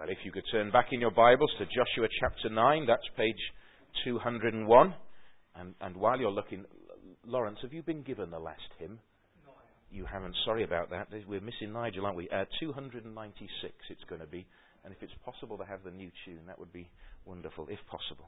Well, if you could turn back in your Bibles to Joshua chapter 9, that's page 201. And while you're looking, Lawrence, have you been given the last hymn? No, I haven't. You haven't. Sorry about that. We're missing Nigel, aren't we? 296 it's going to be. And if it's possible to have the new tune, that would be wonderful, if possible.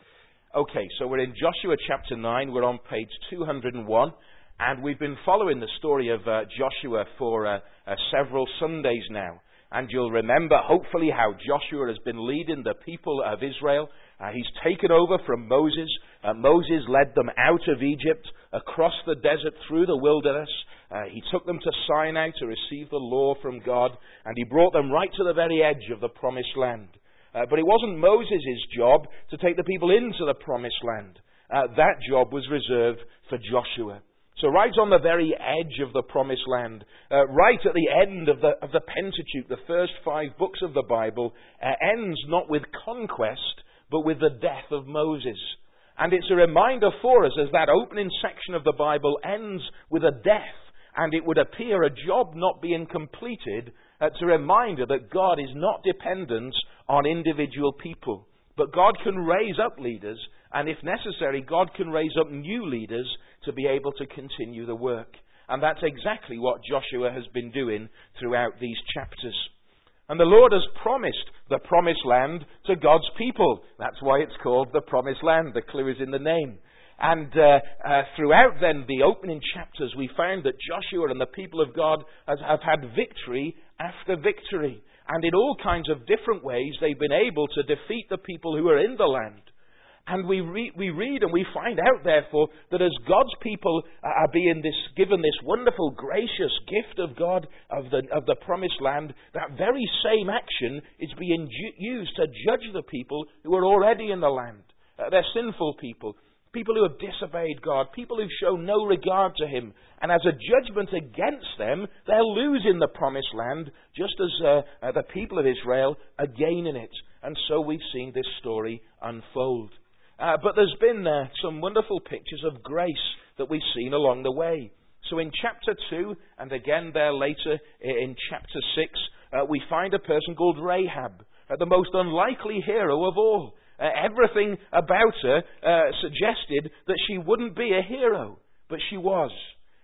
Okay, so we're in Joshua chapter 9. We're on page 201. And we've been following the story of Joshua for several Sundays now. And you'll remember, hopefully, how Joshua has been leading the people of Israel. He's taken over from Moses. Moses led them out of Egypt, across the desert, through the wilderness. He took them to Sinai to receive the law from God. And he brought them right to the very edge of the promised land. But it wasn't Moses' job to take the people into the promised land. That job was reserved for Joshua. So right on the very edge of the promised land, right at the end of the Pentateuch, the first 5 books of the Bible, ends not with conquest, but with the death of Moses. And it's a reminder for us as that opening section of the Bible ends with a death, and it would appear a job not being completed. It's a reminder that God is not dependent on individual people. But God can raise up leaders, and if necessary, God can raise up new leaders to be able to continue the work. And that's exactly what Joshua has been doing throughout these chapters. And the Lord has promised the promised land to God's people. That's why it's called the promised land. The clue is in the name. And throughout then the opening chapters, we found that Joshua and the people of God have had victory after victory. And in all kinds of different ways, they've been able to defeat the people who are in the land. And we read and we find out, therefore, that as God's people are being given this wonderful, gracious gift of God, of the promised land, that very same action is being used to judge the people who are already in the land. They're sinful people. People who have disobeyed God, people who've shown no regard to Him. And as a judgment against them, they'll lose in the promised land, just as the people of Israel are gaining it. And so we've seen this story unfold. But there's been some wonderful pictures of grace that we've seen along the way. So in chapter 2, and again there later in chapter 6, we find a person called Rahab, the most unlikely hero of all. Everything about her suggested that she wouldn't be a hero, but she was.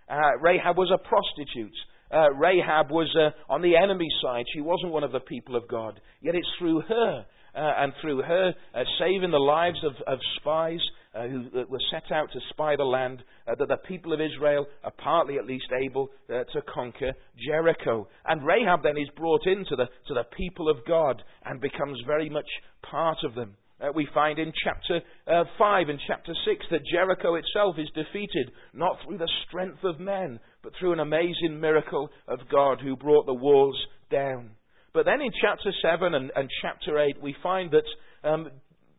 Rahab was a prostitute. Rahab was on the enemy side. She wasn't one of the people of God. Yet it's through her, and through her saving the lives of spies who were set out to spy the land, that the people of Israel are partly at least able to conquer Jericho. And Rahab then is brought into the people of God and becomes very much part of them. We find in chapter 5 and chapter 6 that Jericho itself is defeated, not through the strength of men, but through an amazing miracle of God who brought the walls down. But then in chapter 7 and chapter 8, we find that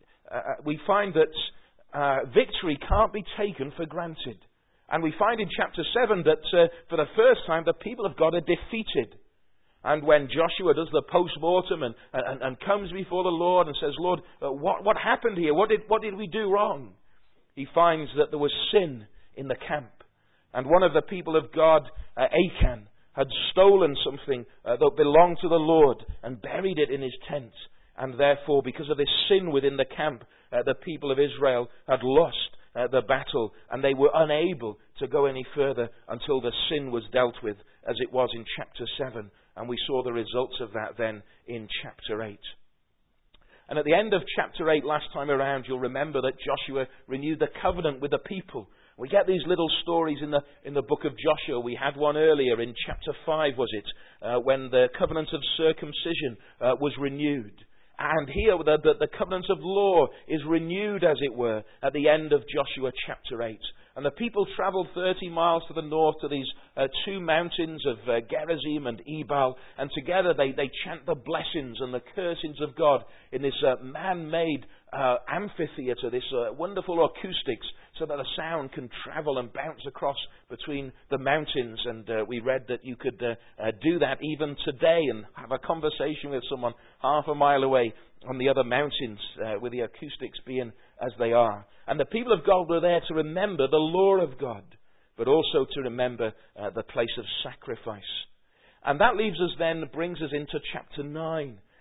victory can't be taken for granted. And we find in chapter 7 that for the first time the people of God are defeated. And when Joshua does the post-mortem and comes before the Lord and says, Lord, what happened here? What did we do wrong? He finds that there was sin in the camp. And one of the people of God, Achan, had stolen something that belonged to the Lord and buried it in his tent. And therefore, because of this sin within the camp, the people of Israel had lost the battle, and they were unable to go any further until the sin was dealt with, as it was in chapter 7. And we saw the results of that then in chapter 8. And at the end of chapter 8 last time around, you'll remember that Joshua renewed the covenant with the people. We get these little stories in the book of Joshua. We had one earlier in chapter 5, was it, when the covenant of circumcision was renewed. And here the covenant of law is renewed, as it were, at the end of Joshua chapter 8. And the people travelled 30 miles to the north to these 2 mountains of Gerizim and Ebal. And together they chant the blessings and the cursings of God in this man-made amphitheatre, this wonderful acoustics, so that the sound can travel and bounce across between the mountains. And we read that you could do that even today and have a conversation with someone half a mile away on the other mountains, with the acoustics being as they are. And the people of God were there to remember the law of God, but also to remember the place of sacrifice. And that brings us into chapter 9.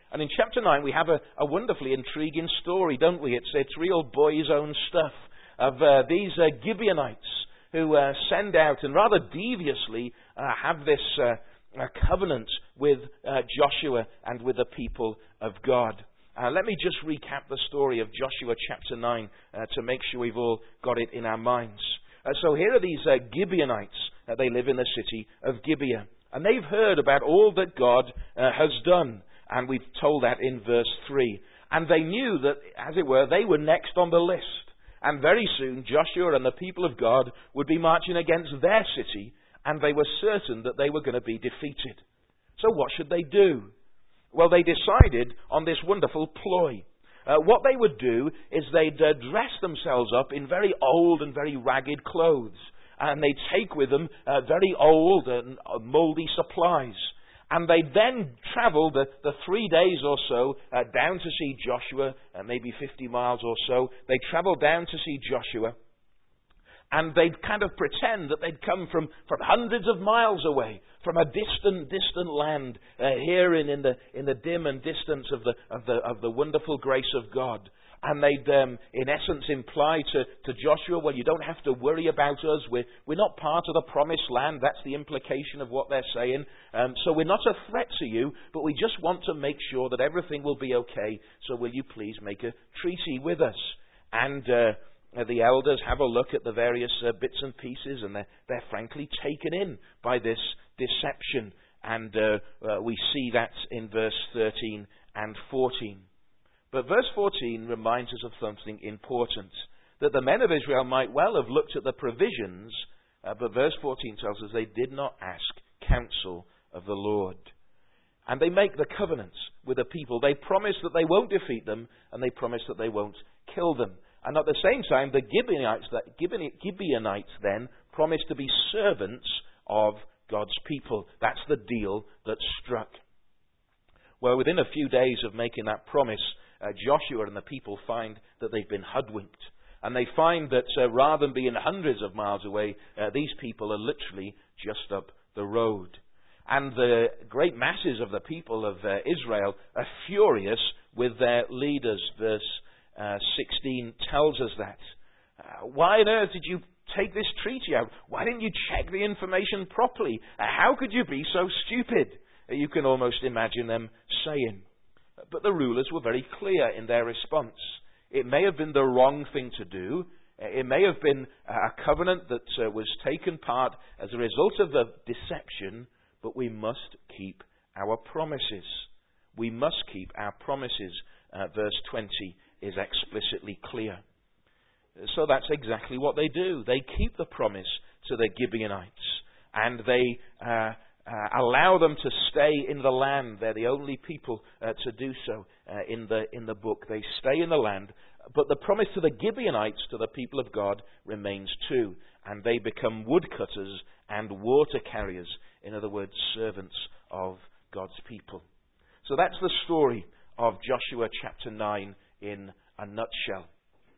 And in chapter 9, we have a wonderfully intriguing story, don't we? It's real boys' own stuff of these Gibeonites who send out and rather deviously have this covenant with Joshua and with the people of God. Let me just recap the story of Joshua chapter 9 to make sure we've all got it in our minds. So here are these Gibeonites. They live in the city of Gibeah. And they've heard about all that God has done. And we've told that in verse 3. And they knew that, as it were, they were next on the list. And very soon Joshua and the people of God would be marching against their city. And they were certain that they were going to be defeated. So what should they do? Well, they decided on this wonderful ploy. What they would do is they'd dress themselves up in very old and very ragged clothes. And they'd take with them very old and mouldy supplies. And they'd then travel the 3 days or so down to see Joshua, maybe 50 miles or so. They'd travel down to see Joshua. And they'd kind of pretend that they'd come from hundreds of miles away, from a distant land, here in the dim and distance of the wonderful grace of God. And they'd, in essence, imply to Joshua, well, you don't have to worry about us. We're not part of the promised land. That's the implication of what they're saying. So we're not a threat to you, but we just want to make sure that everything will be okay. So will you please make a treaty with us? And the elders have a look at the various bits and pieces, and they're frankly taken in by this deception. And we see that in verse 13 and 14. But verse 14 reminds us of something important, that the men of Israel might well have looked at the provisions, but verse 14 tells us they did not ask counsel of the Lord. And they make the covenants with the people. They promise that they won't defeat them, and they promise that they won't kill them. And at the same time, the Gibeonites then promise to be servants of God's people. That's the deal that's struck. Well, within a few days of making that promise, Joshua and the people find that they've been hoodwinked. And they find that rather than being hundreds of miles away, these people are literally just up the road. And the great masses of the people of Israel are furious with their leaders. Verse 16 tells us that. Why on earth did you take this treaty out? Why didn't you check the information properly? How could you be so stupid? You can almost imagine them saying. But the rulers were very clear in their response. It may have been the wrong thing to do. It may have been a covenant that was taken part as a result of the deception, but we must keep our promises. We must keep our promises. Verse 20 is explicitly clear. So that's exactly what they do. They keep the promise to the Gibeonites, and they allow them to stay in the land. They're the only people to do so in the book. They stay in the land, but the promise to the Gibeonites, to the people of God, remains too, and they become woodcutters and water carriers. In other words, servants of God's people. So that's the story of Joshua chapter 9 in a nutshell.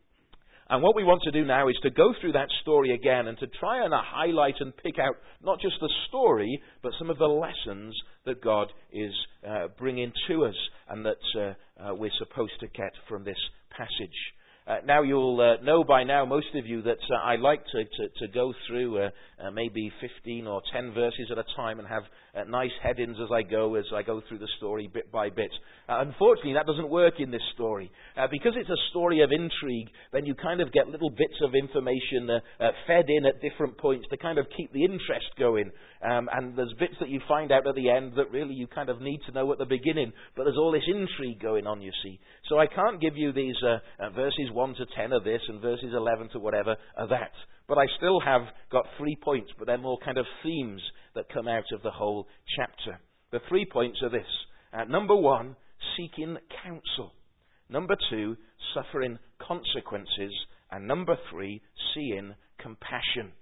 And what we want to do now is to go through that story again and to try and highlight and pick out not just the story, but some of the lessons that God is bringing to us and that we're supposed to get from this passage. Now you'll know by now, most of you, that I like to go through maybe 15 or 10 verses at a time and have nice headings as I go through the story bit by bit. Unfortunately, that doesn't work in this story. Because it's a story of intrigue, then you kind of get little bits of information fed in at different points to kind of keep the interest going. And there's bits that you find out at the end that really you kind of need to know at the beginning. But there's all this intrigue going on, you see. So I can't give you these verses 1 to 10 of this and verses 11 to whatever of that. But I still have got 3 points, but they're more kind of themes that come out of the whole chapter. The 3 points are this. Number 1, seeking counsel. Number 2, suffering consequences. And number 3, seeing compassion.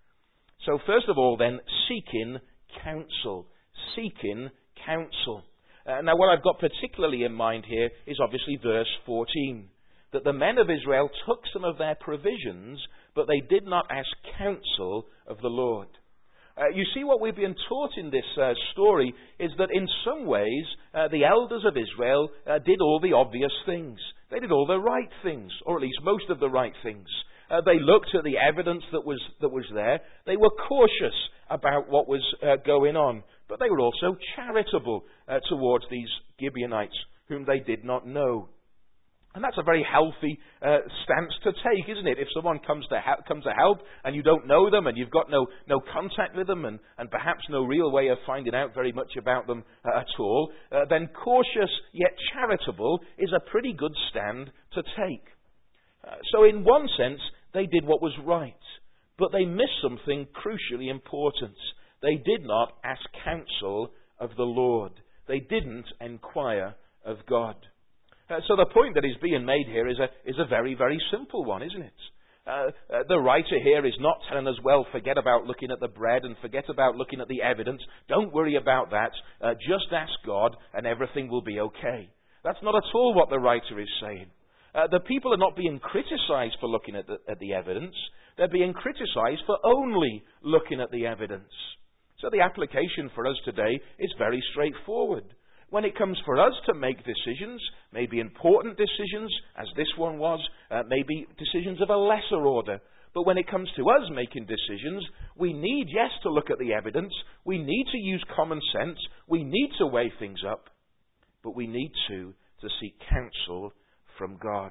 So first of all then, seeking counsel. Seeking counsel. Now what I've got particularly in mind here is obviously verse 14. That the men of Israel took some of their provisions, but they did not ask counsel of the Lord. You see, what we've been taught in this story is that in some ways the elders of Israel did all the obvious things. They did all the right things, or at least most of the right things. They looked at the evidence that was there. They were cautious about what was going on. But they were also charitable towards these Gibeonites whom they did not know. And that's a very healthy stance to take, isn't it? If someone comes to help and you don't know them and you've got no contact with them and perhaps no real way of finding out very much about them at all, then cautious yet charitable is a pretty good stand to take. So in one sense, they did what was right, but they missed something crucially important. They did not ask counsel of the Lord. They didn't inquire of God. So the point that is being made here is a very, very simple one, isn't it? The writer here is not telling us, well, forget about looking at the bread and forget about looking at the evidence. Don't worry about that. Just ask God and everything will be okay. That's not at all what the writer is saying. The people are not being criticized for looking at the evidence. They're being criticized for only looking at the evidence. So the application for us today is very straightforward. When it comes for us to make decisions, maybe important decisions, as this one was, maybe decisions of a lesser order. But when it comes to us making decisions, we need, yes, to look at the evidence. We need to use common sense. We need to weigh things up. But we need to seek counsel from God.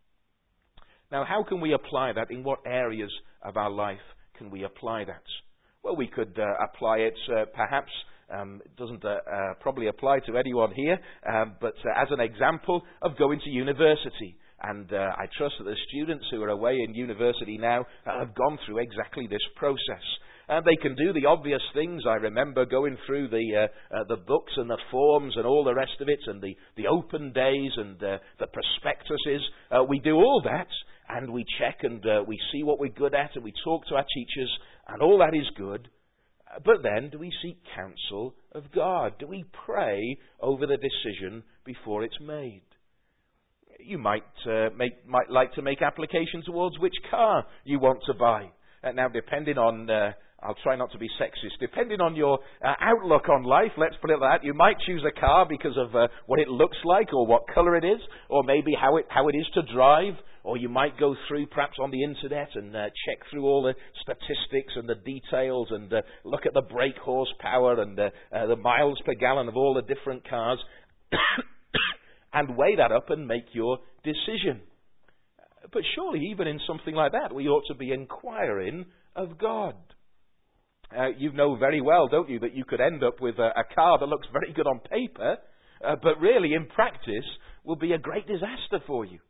Now, how can we apply that? In what areas of our life can we apply that? Well, we could apply it perhaps. It doesn't probably apply to anyone here, but as an example of going to university. And I trust that the students who are away in university now have gone through exactly this process. They can do the obvious things. I remember going through the books and the forms and all the rest of it, and the open days and the prospectuses. We do all that, and we check and we see what we're good at, and we talk to our teachers, and all that is good. But then, do we seek counsel of God? Do we pray over the decision before it's made? You might like to make application towards which car you want to buy. Now, depending on, I'll try not to be sexist, depending on your outlook on life, let's put it like that, you might choose a car because of what it looks like or what colour it is, or maybe how it is to drive. Or you might go through, perhaps on the internet, and check through all the statistics and the details and look at the brake horsepower and the miles per gallon of all the different cars and weigh that up and make your decision. But surely, even in something like that, we ought to be inquiring of God. You know very well, don't you, that you could end up with a car that looks very good on paper, but really, in practice, will be a great disaster for you.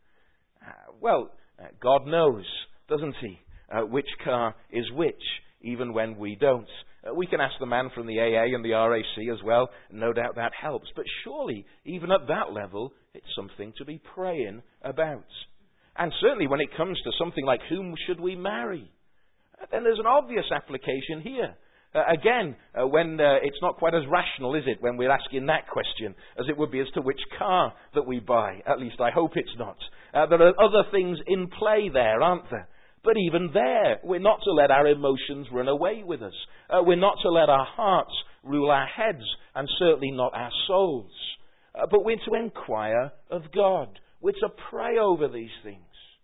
God knows, doesn't he, which car is which, even when we don't. We can ask the man from the AA and the RAC as well, and no doubt that helps. But surely, even at that level, it's something to be praying about. And certainly when it comes to something like whom should we marry, then there's an obvious application here. Again, when it's not quite as rational, is it, when we're asking that question, as it would be as to which car that we buy. At least I hope it's not. There are other things in play there, aren't there? But even there, we're not to let our emotions run away with us. We're not to let our hearts rule our heads, and certainly not our souls. But we're to inquire of God. We're to pray over these things.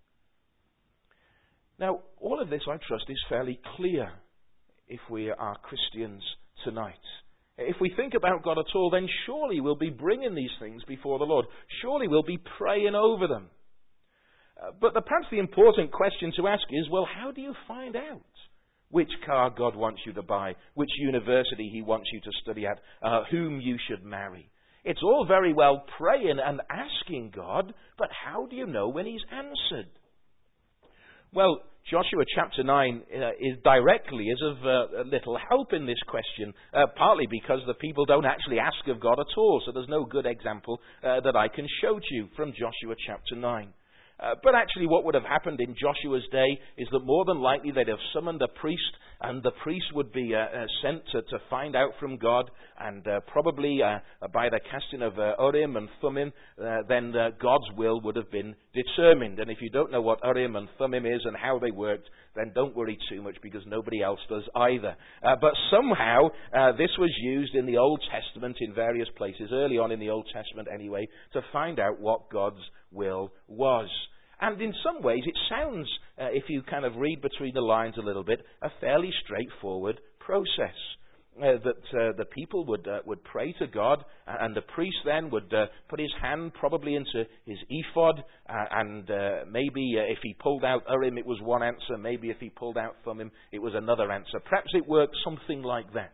Now, all of this, I trust, is fairly clear if we are Christians tonight. If we think about God at all, then surely we'll be bringing these things before the Lord. Surely we'll be praying over them. But perhaps the important question to ask is, well, how do you find out which car God wants you to buy, which university he wants you to study at, whom you should marry? It's all very well praying and asking God, but how do you know when he's answered? Well, Joshua chapter 9 is of little help in this question, partly because the people don't actually ask of God at all, so there's no good example that I can show to you from Joshua chapter 9. But actually what would have happened in Joshua's day is that more than likely they'd have summoned a priest and the priest would be sent to find out from God, and probably by the casting of Urim and Thummim, then God's will would have been determined. And if you don't know what Urim and Thummim is and how they worked, then don't worry too much, because nobody else does either. But somehow this was used in the Old Testament in various places, early on in the Old Testament anyway, to find out what God's will was. And in some ways it sounds, if you kind of read between the lines a little bit, a fairly straightforward process. That the people would pray to God, and the priest then would put his hand probably into his ephod, and maybe if he pulled out Urim it was one answer, maybe if he pulled out Thummim it was another answer. Perhaps it worked something like that.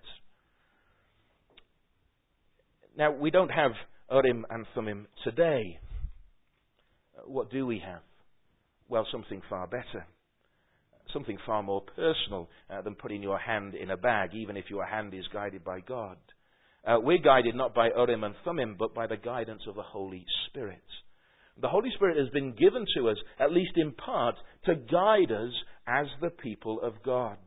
Now, we don't have Urim and Thummim today. What do we have? Well, something far better. Something far more personal than putting your hand in a bag, even if your hand is guided by God. We're guided not by Urim and Thummim, but by the guidance of the Holy Spirit. The Holy Spirit has been given to us, at least in part, to guide us as the people of God.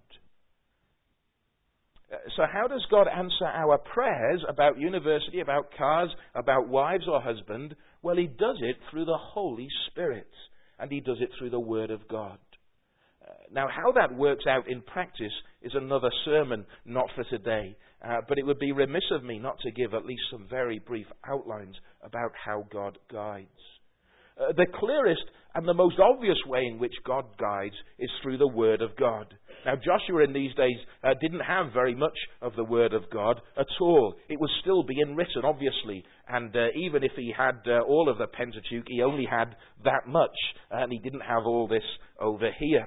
So how does God answer our prayers about university, about cars, about wives or husband? Well, He does it through the Holy Spirit, and He does it through the Word of God. Now, how that works out in practice is another sermon, not for today. But it would be remiss of me not to give at least some very brief outlines about how God guides. The clearest and the most obvious way in which God guides is through the Word of God. Now, Joshua in these days didn't have very much of the Word of God at all. It was still being written, obviously. And even if he had all of the Pentateuch, he only had that much. And he didn't have all this over here.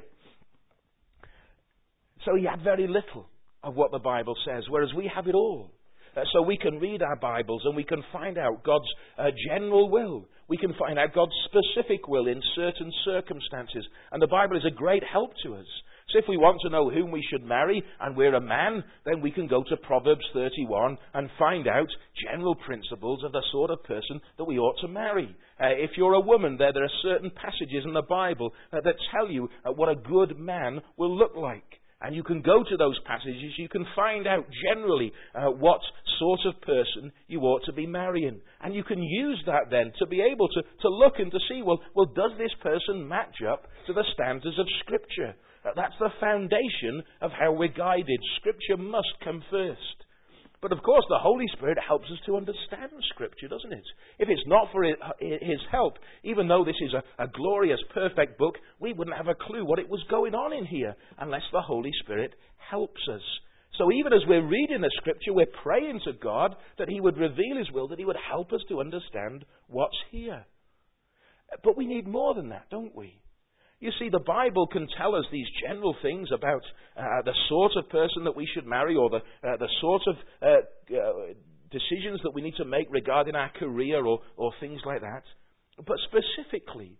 So he had very little of what the Bible says, whereas we have it all. So we can read our Bibles and we can find out God's general will. We can find out God's specific will in certain circumstances. And the Bible is a great help to us. So if we want to know whom we should marry and we're a man, then we can go to Proverbs 31 and find out general principles of the sort of person that we ought to marry. If you're a woman, there are certain passages in the Bible that tell you what a good man will look like. And you can go to those passages, you can find out generally what sort of person you ought to be marrying. And you can use that then to be able to look and to see, well, does this person match up to the standards of Scripture? That's the foundation of how we're guided. Scripture must come first. But of course, the Holy Spirit helps us to understand Scripture, doesn't it? If it's not for His help, even though this is a glorious, perfect book, we wouldn't have a clue what it was going on in here unless the Holy Spirit helps us. So even as we're reading the Scripture, we're praying to God that He would reveal His will, that He would help us to understand what's here. But we need more than that, don't we? You see, the Bible can tell us these general things about the sort of person that we should marry, or the sort of decisions that we need to make regarding our career or things like that. But specifically,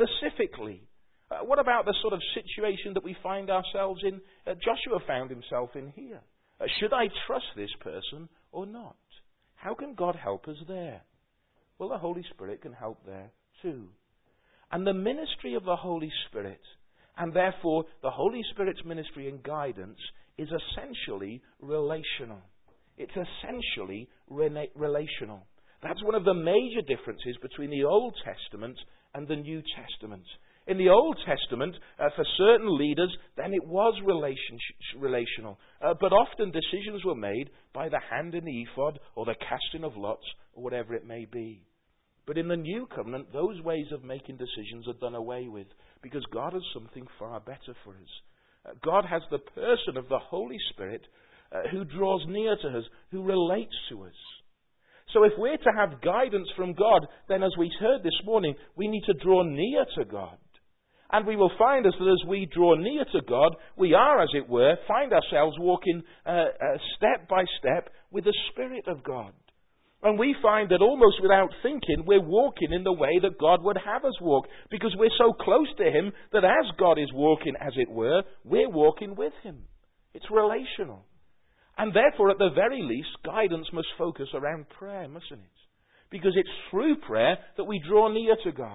what about the sort of situation that we find ourselves in? Joshua found himself in here. Should I trust this person or not? How can God help us there? Well, the Holy Spirit can help there too. And the ministry of the Holy Spirit, and therefore the Holy Spirit's ministry and guidance, is essentially relational. It's essentially relational. That's one of the major differences between the Old Testament and the New Testament. In the Old Testament, for certain leaders, then it was relational. But often decisions were made by the hand in the ephod, or the casting of lots, or whatever it may be. But in the New Covenant, those ways of making decisions are done away with, because God has something far better for us. God has the person of the Holy Spirit who draws near to us, who relates to us. So if we're to have guidance from God, then as we heard this morning, we need to draw near to God. And we will find us that as we draw near to God, we are, as it were, find ourselves walking step by step with the Spirit of God. And we find that almost without thinking, we're walking in the way that God would have us walk, because we're so close to Him that as God is walking, as it were, we're walking with Him. It's relational. And therefore, at the very least, guidance must focus around prayer, mustn't it? Because it's through prayer that we draw near to God.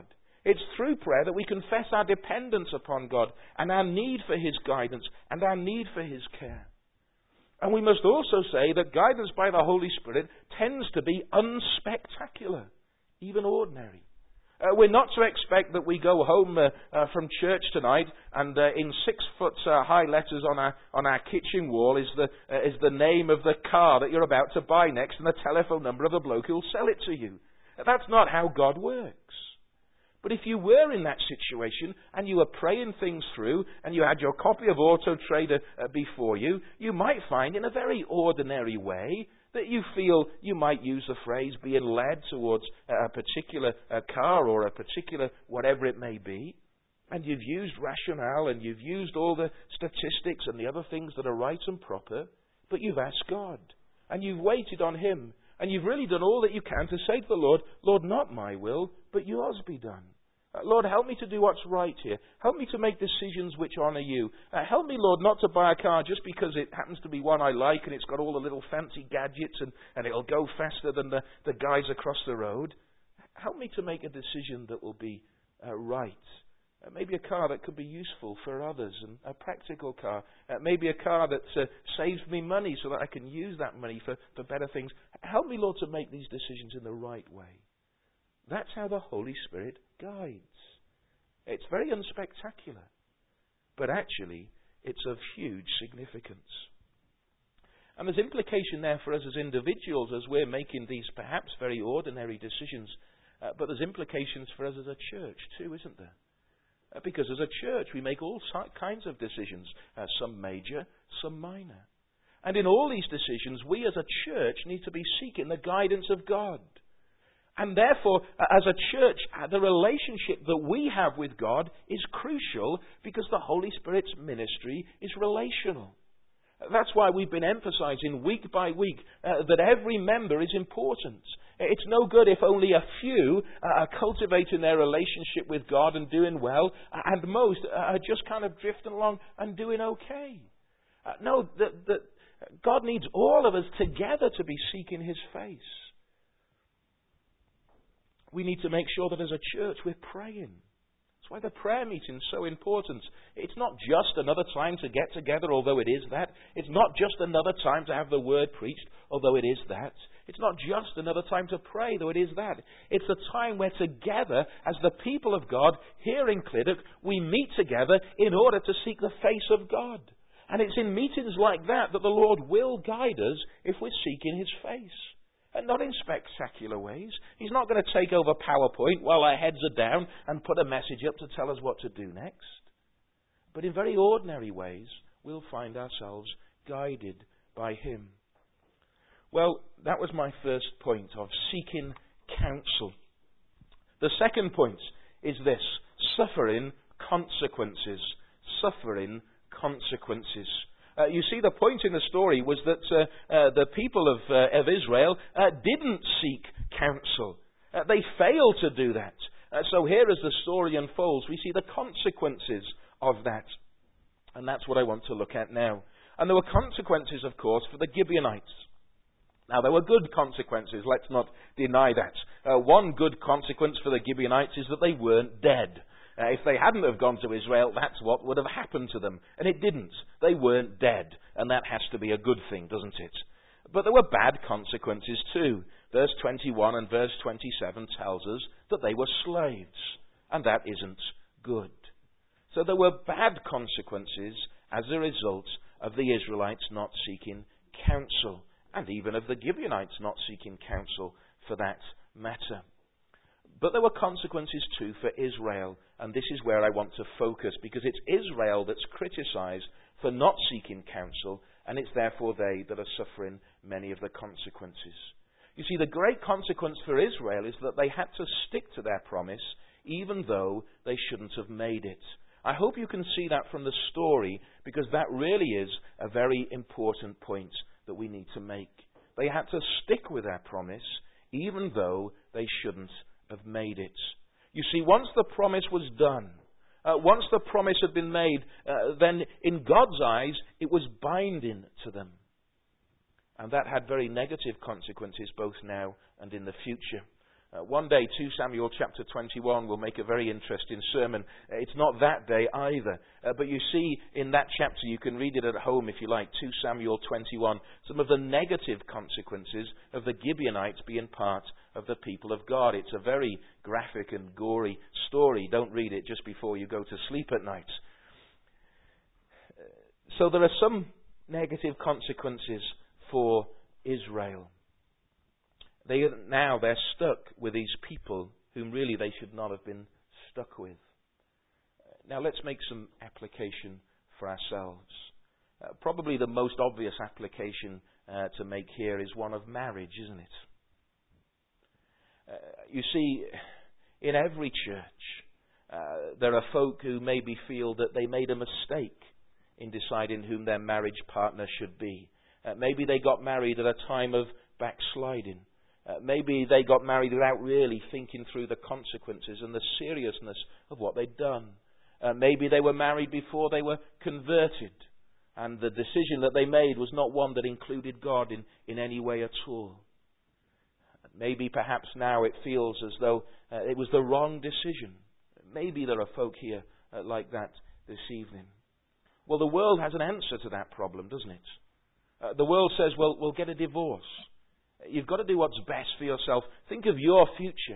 It's through prayer that we confess our dependence upon God and our need for His guidance and our need for His care. And we must also say that guidance by the Holy Spirit tends to be unspectacular, even ordinary. We're not to expect that we go home from church tonight and in 6-foot high letters on our kitchen wall is the name of the car that you're about to buy next and the telephone number of the bloke who'll sell it to you. That's not how God works. But if you were in that situation and you were praying things through and you had your copy of Auto Trader before you, you might find in a very ordinary way that you feel you might use the phrase being led towards a particular car or a particular whatever it may be. And you've used rationale and you've used all the statistics and the other things that are right and proper, but you've asked God and you've waited on Him. And you've really done all that you can to say to the Lord, Lord, not my will, but yours be done. Lord, help me to do what's right here. Help me to make decisions which honour you. Help me, Lord, not to buy a car just because it happens to be one I like and it's got all the little fancy gadgets and it'll go faster than the guys across the road. Help me to make a decision that will be right. Maybe a car that could be useful for others, and a practical car. Maybe a car that saves me money so that I can use that money for better things. Help me, Lord, to make these decisions in the right way. That's how the Holy Spirit guides. It's very unspectacular, but actually it's of huge significance. And there's implication there for us as individuals as we're making these perhaps very ordinary decisions, but there's implications for us as a church too, isn't there? Because as a church we make all kinds of decisions, some major, some minor. And in all these decisions we as a church need to be seeking the guidance of God. And therefore, as a church, the relationship that we have with God is crucial because the Holy Spirit's ministry is relational. That's why we've been emphasizing week by week that every member is important. It's no good if only a few are cultivating their relationship with God and doing well, and most are just kind of drifting along and doing okay. No, God needs all of us together to be seeking His face. We need to make sure that as a church we're praying. That's why the prayer meeting is so important. It's not just another time to get together, although it is that. It's not just another time to have the word preached, although it is that. It's not just another time to pray, though it is that. It's a time where together, as the people of God, here in Cliddock, we meet together in order to seek the face of God. And it's in meetings like that that the Lord will guide us if we're seeking His face. And not in spectacular ways. He's not going to take over PowerPoint while our heads are down and put a message up to tell us what to do next. But in very ordinary ways, we'll find ourselves guided by Him. Well, that was my first point of seeking counsel. The second point is this: suffering consequences. Suffering consequences. You see, the point in the story was that the people of Israel didn't seek counsel. They failed to do that. So here, as the story unfolds, we see the consequences of that. And that's what I want to look at now. And there were consequences, of course, for the Gibeonites. Now, there were good consequences. Let's not deny that. One good consequence for the Gibeonites is that they weren't dead. If they hadn't have gone to Israel, that's what would have happened to them. And it didn't. They weren't dead. And that has to be a good thing, doesn't it? But there were bad consequences too. Verse 21 and verse 27 tells us that they were slaves. And that isn't good. So there were bad consequences as a result of the Israelites not seeking counsel. And even of the Gibeonites not seeking counsel for that matter. But there were consequences too for Israel, and this is where I want to focus, because it's Israel that's criticized for not seeking counsel, and it's therefore they that are suffering many of the consequences. You see, the great consequence for Israel is that they had to stick to their promise, even though they shouldn't have made it. I hope you can see that from the story, because that really is a very important point that we need to make. They had to stick with their promise, even though they shouldn't have made it. You see, once the promise was done, once the promise had been made, then in God's eyes it was binding to them. And that had very negative consequences both now and in the future. One day, 2 Samuel chapter 21 will make a very interesting sermon. It's not that day either. But you see in that chapter, you can read it at home if you like, 2 Samuel 21, some of the negative consequences of the Gibeonites being part of the people of God. It's a very graphic and gory story. Don't read it just before you go to sleep at night. So there are some negative consequences for Israel. They're stuck with these people whom really they should not have been stuck with. Now let's make some application for ourselves. Probably the most obvious application to make here is one of marriage, isn't it? You see, in every church, there are folk who maybe feel that they made a mistake in deciding whom their marriage partner should be. Maybe they got married at a time of backsliding. Maybe they got married without really thinking through the consequences and the seriousness of what they'd done. Maybe they were married before they were converted, and the decision that they made was not one that included God in any way at all. Maybe perhaps now it feels as though it was the wrong decision. Maybe there are folk here like that this evening. Well, the world has an answer to that problem, doesn't it? The world says, well, we'll get a divorce. You've got to do what's best for yourself. Think of your future.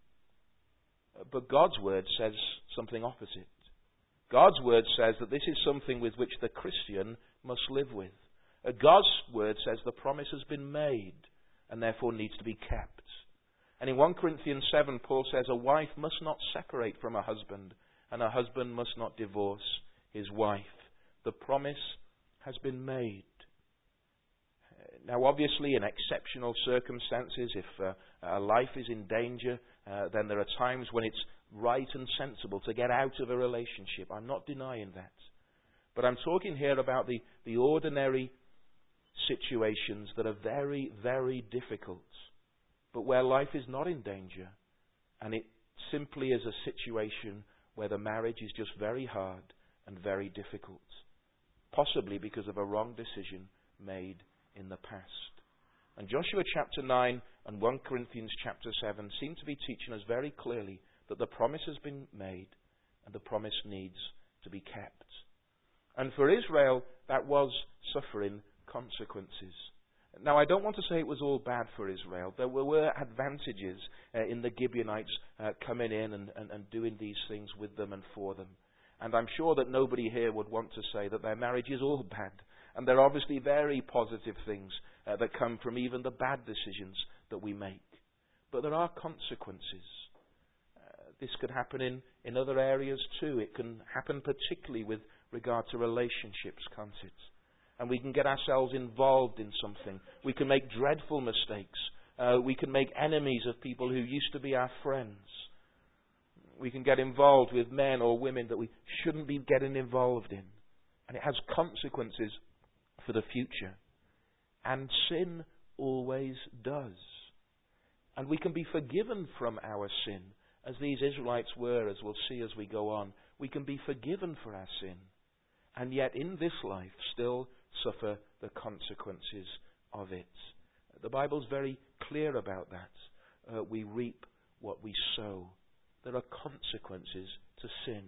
But God's word says something opposite. God's word says that this is something with which the Christian must live with. God's word says the promise has been made and therefore needs to be kept. And in 1 Corinthians 7, Paul says a wife must not separate from her husband, and a husband must not divorce his wife. The promise has been made. Now, obviously, in exceptional circumstances, if a life is in danger, then there are times when it's right and sensible to get out of a relationship. I'm not denying that. But I'm talking here about the ordinary situations that are very, very difficult, but where life is not in danger, and it simply is a situation where the marriage is just very hard and very difficult, possibly because of a wrong decision made in the past. And Joshua chapter 9 and 1 Corinthians chapter 7 seem to be teaching us very clearly that the promise has been made and the promise needs to be kept. And for Israel, that was suffering consequences. Now, I don't want to say it was all bad for Israel. There were advantages in the Gibeonites coming in and doing these things with them and for them. And I'm sure that nobody here would want to say that their marriage is all bad. And there are obviously very positive things that come from even the bad decisions that we make. But there are consequences. This could happen in other areas too. It can happen particularly with regard to relationships, can't it? And we can get ourselves involved in something. We can make dreadful mistakes. We can make enemies of people who used to be our friends. We can get involved with men or women that we shouldn't be getting involved in. And it has consequences for the future. And sin always does. And we can be forgiven from our sin, as these Israelites were, as we'll see as we go on. We can be forgiven for our sin, and yet in this life still suffer the consequences of it. The Bible's very clear about that. We reap what we sow. There are consequences to sin.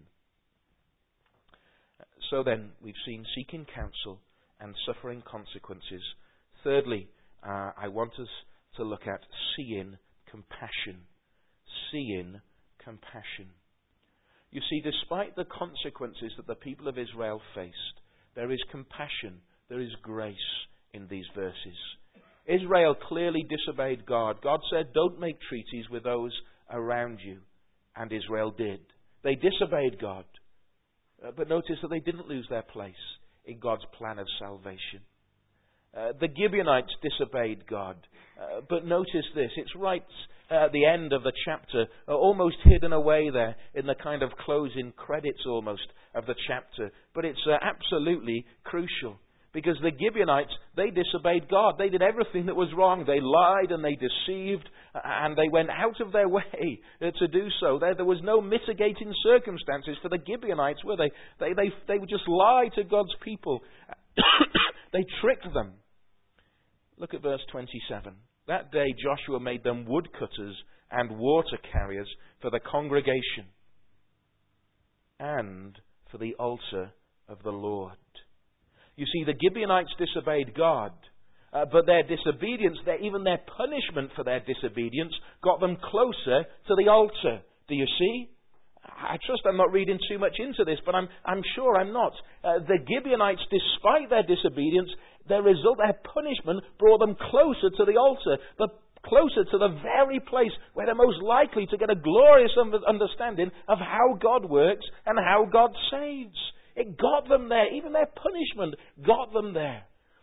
So then, we've seen seeking counsel and suffering consequences. Thirdly, I want us to look at seeing compassion. Seeing compassion. You see, despite the consequences that the people of Israel faced, there is compassion, there is grace in these verses. Israel clearly disobeyed God. God said, don't make treaties with those around you. And Israel did. They disobeyed God. But notice that they didn't lose their place in God's plan of salvation. The Gibeonites disobeyed God. But notice this, it's right at the end of the chapter, almost hidden away there in the kind of closing credits almost of the chapter. But it's absolutely crucial. Because the Gibeonites, they disobeyed God. They did everything that was wrong. They lied and they deceived and they went out of their way to do so. There was no mitigating circumstances for the Gibeonites, were they? They would just lie to God's people. They tricked them. Look at verse 27. That day Joshua made them woodcutters and water carriers for the congregation and for the altar of the Lord. You see, the Gibeonites disobeyed God, but their disobedience, even their punishment for their disobedience, got them closer to the altar. Do you see? I trust I'm not reading too much into this, but I'm sure I'm not. The Gibeonites, despite their disobedience, their punishment brought them closer to the altar, closer to the very place where they're most likely to get a glorious understanding of how God works and how God saves. It got them there. Even their punishment got them there.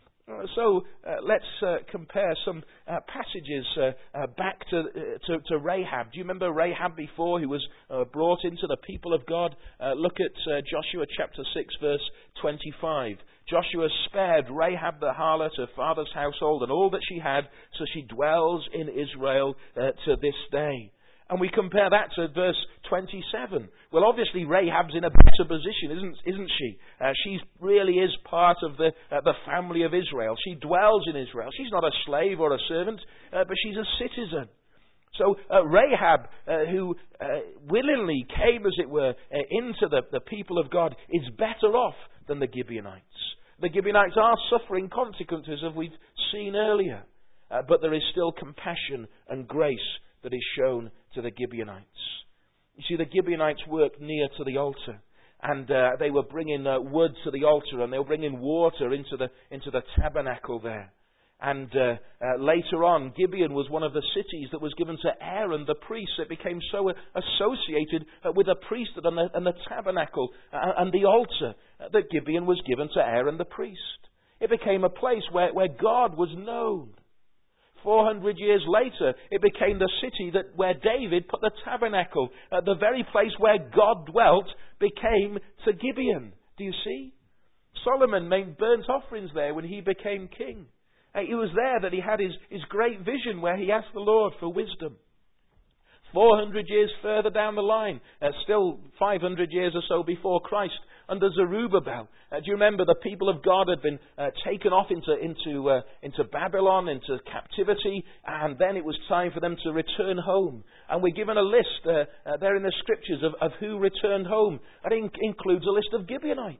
So let's compare some passages back to Rahab. Do you remember Rahab before, who was brought into the people of God? Look at Joshua chapter 6, verse 25. Joshua spared Rahab the harlot, her father's household, and all that she had, so she dwells in Israel to this day. And we compare that to verse 27. Well, obviously Rahab's in a better position, isn't she? She really is part of the family of Israel. She dwells in Israel. She's not a slave or a servant, but she's a citizen. So Rahab, who willingly came, as it were, into the people of God, is better off than the Gibeonites. The Gibeonites are suffering consequences, as we've seen earlier, but there is still compassion and grace that is shown to the Gibeonites. You see, the Gibeonites worked near to the altar, and they were bringing wood to the altar, and they were bringing water into the tabernacle there. And later on, Gibeon was one of the cities that was given to Aaron the priest. It became so associated with the priesthood and the tabernacle and the altar that Gibeon was given to Aaron the priest. It became a place where God was known. 400 years later, it became the city where David put the tabernacle. The very place where God dwelt became to Gibeon. Do you see? Solomon made burnt offerings there when he became king. It was there that he had his great vision where he asked the Lord for wisdom. 400 years further down the line, still 500 years or so before Christ, under Zerubbabel. Do you remember the people of God had been taken off into Babylon, into captivity, and then it was time for them to return home. And we're given a list there in the scriptures of who returned home. That includes a list of Gibeonites.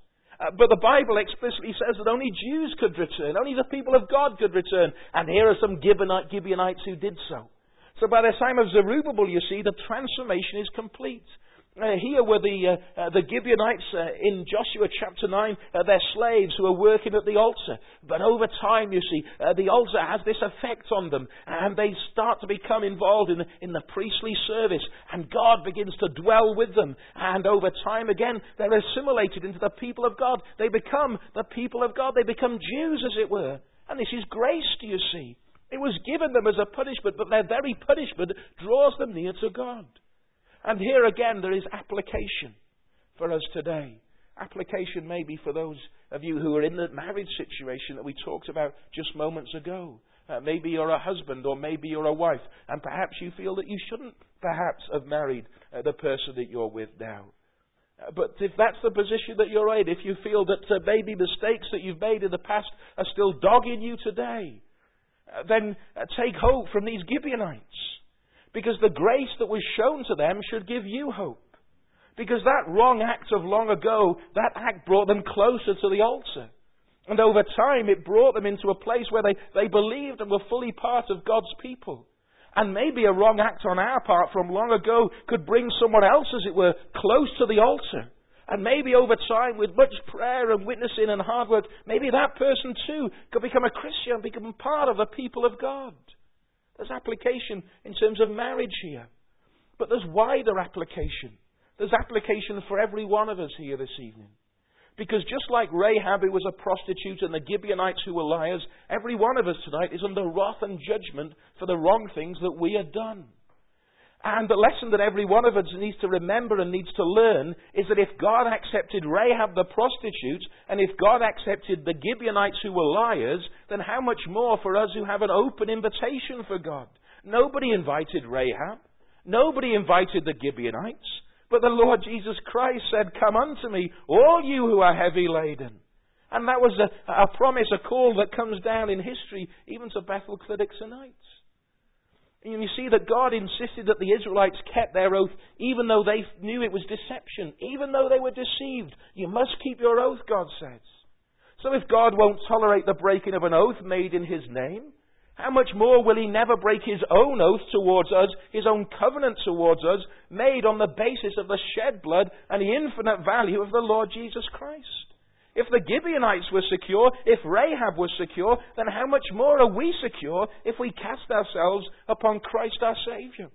But the Bible explicitly says that only Jews could return, only the people of God could return. And here are some Gibeonites who did so. So by the time of Zerubbabel, you see, the transformation is complete. Here were the Gibeonites in Joshua chapter 9, they're slaves who are working at the altar. But over time, you see, the altar has this effect on them, and they start to become involved in the priestly service, and God begins to dwell with them. And over time, again, they're assimilated into the people of God. They become the people of God. They become Jews, as it were. And this is grace, do you see? It was given them as a punishment, but their very punishment draws them near to God. And here again, there is application for us today. Application maybe for those of you who are in the marriage situation that we talked about just moments ago. Maybe you're a husband or maybe you're a wife, and perhaps you feel that you shouldn't perhaps have married the person that you're with now. But if that's the position that you're in, if you feel that maybe mistakes that you've made in the past are still dogging you today, then take hope from these Gibeonites. Because the grace that was shown to them should give you hope. Because that wrong act of long ago, that act brought them closer to the altar. And over time it brought them into a place where they believed and were fully part of God's people. And maybe a wrong act on our part from long ago could bring someone else, as it were, close to the altar. And maybe over time, with much prayer and witnessing and hard work, maybe that person too could become a Christian, become part of the people of God. There's application in terms of marriage here. But there's wider application. There's application for every one of us here this evening. Because just like Rahab, who was a prostitute, and the Gibeonites who were liars, every one of us tonight is under wrath and judgment for the wrong things that we have done. And the lesson that every one of us needs to remember and needs to learn is that if God accepted Rahab the prostitute, and if God accepted the Gibeonites who were liars, then how much more for us who have an open invitation for God? Nobody invited Rahab. Nobody invited the Gibeonites. But the Lord Jesus Christ said, "Come unto me, all you who are heavy laden." And that was a promise, a call that comes down in history, even to Bethel Clinic tonight. And you see that God insisted that the Israelites kept their oath even though they knew it was deception, even though they were deceived. You must keep your oath, God says. So if God won't tolerate the breaking of an oath made in His name, how much more will He never break His own oath towards us, His own covenant towards us, made on the basis of the shed blood and the infinite value of the Lord Jesus Christ? If the Gibeonites were secure, if Rahab was secure, then how much more are we secure if we cast ourselves upon Christ our Saviour?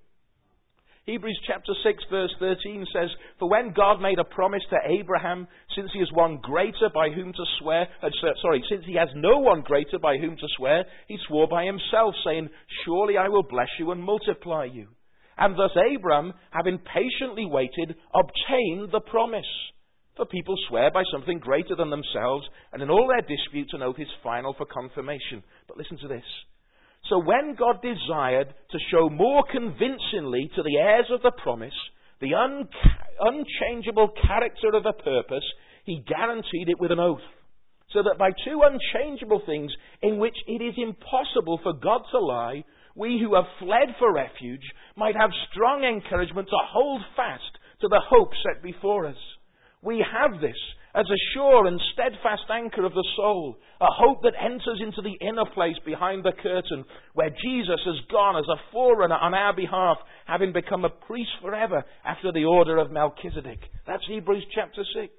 Hebrews chapter 6 verse 13 says, "For when God made a promise to Abraham, since he has one greater by whom to swear, since he has no one greater by whom to swear, he swore by himself, saying, Surely I will bless you and multiply you. And thus Abram, having patiently waited, obtained the promise. For people swear by something greater than themselves, and in all their disputes an oath is final for confirmation." But listen to this. "So when God desired to show more convincingly to the heirs of the promise the unchangeable character of the purpose, He guaranteed it with an oath, so that by two unchangeable things in which it is impossible for God to lie, we who have fled for refuge might have strong encouragement to hold fast to the hope set before us. We have this as a sure and steadfast anchor of the soul, a hope that enters into the inner place behind the curtain, where Jesus has gone as a forerunner on our behalf, having become a priest forever after the order of Melchizedek." That's Hebrews chapter 6.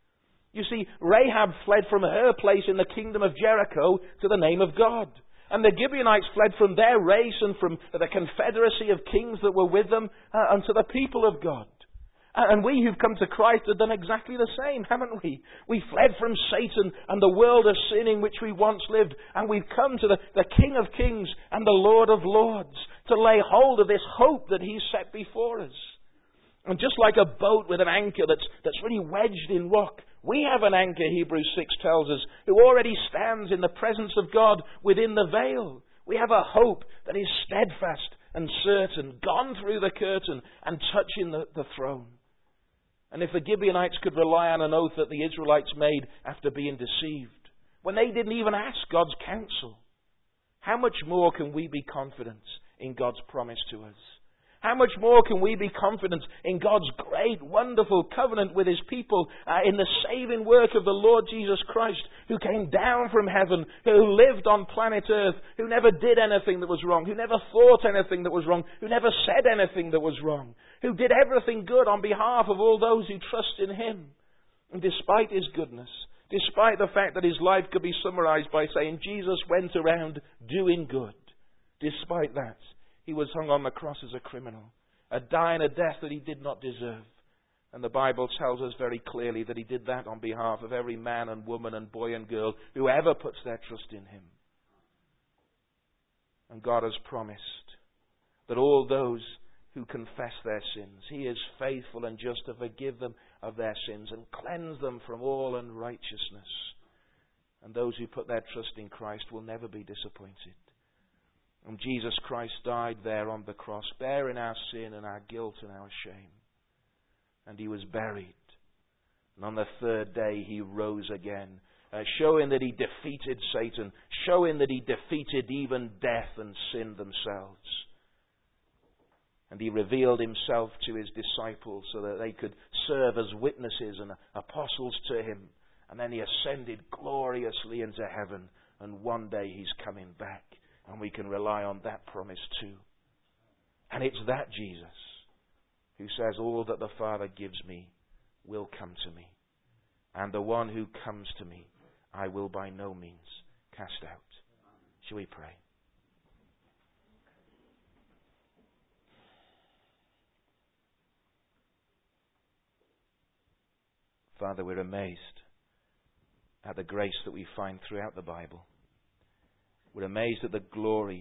You see, Rahab fled from her place in the kingdom of Jericho to the name of God. And the Gibeonites fled from their race and from the confederacy of kings that were with them unto the people of God. And we who've come to Christ have done exactly the same, haven't we? We fled from Satan and the world of sin in which we once lived, and we've come to the King of Kings and the Lord of Lords to lay hold of this hope that He's set before us. And just like a boat with an anchor that's really wedged in rock, we have an anchor, Hebrews 6 tells us, who already stands in the presence of God within the veil. We have a hope that is steadfast and certain, gone through the curtain and touching the throne. And if the Gibeonites could rely on an oath that the Israelites made after being deceived, when they didn't even ask God's counsel, how much more can we be confident in God's promise to us? How much more can we be confident in God's great, wonderful covenant with His people, in the saving work of the Lord Jesus Christ, who came down from heaven, who lived on planet Earth, who never did anything that was wrong, who never thought anything that was wrong, who never said anything that was wrong, who did everything good on behalf of all those who trust in Him. And despite His goodness, despite the fact that His life could be summarized by saying Jesus went around doing good, despite that, He was hung on the cross as a criminal, dying a death that He did not deserve. And the Bible tells us very clearly that He did that on behalf of every man and woman and boy and girl who ever puts their trust in Him. And God has promised that all those who confess their sins, He is faithful and just to forgive them of their sins and cleanse them from all unrighteousness. And those who put their trust in Christ will never be disappointed. And Jesus Christ died there on the cross, bearing our sin and our guilt and our shame. And He was buried. And on the third day He rose again, showing that He defeated Satan, showing that He defeated even death and sin themselves. And He revealed Himself to His disciples so that they could serve as witnesses and apostles to Him. And then He ascended gloriously into heaven. And one day He's coming back. And we can rely on that promise too. And it's that Jesus who says, all that the Father gives me will come to me. And the one who comes to me, I will by no means cast out. Shall we pray? Father, we're amazed at the grace that we find throughout the Bible. We're amazed at the glory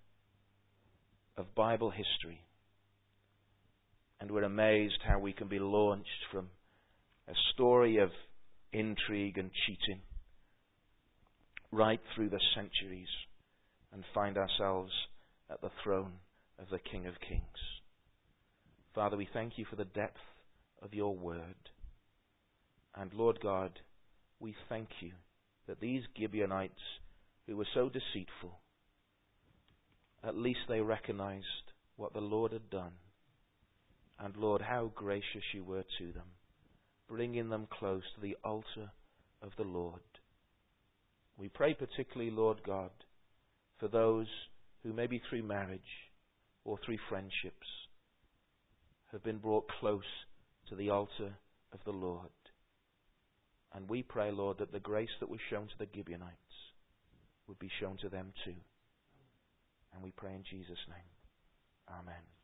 of Bible history. And we're amazed how we can be launched from a story of intrigue and cheating right through the centuries and find ourselves at the throne of the King of Kings. Father, we thank You for the depth of Your word. And Lord God, we thank You that these Gibeonites who were so deceitful at least they recognized what the Lord had done. And Lord, how gracious you were to them, bringing them close to the altar of the Lord. We pray particularly, Lord God, for those who maybe through marriage or through friendships have been brought close to the altar of the Lord. And we pray, Lord, that the grace that was shown to the Gibeonites would be shown to them too. And we pray in Jesus' name. Amen.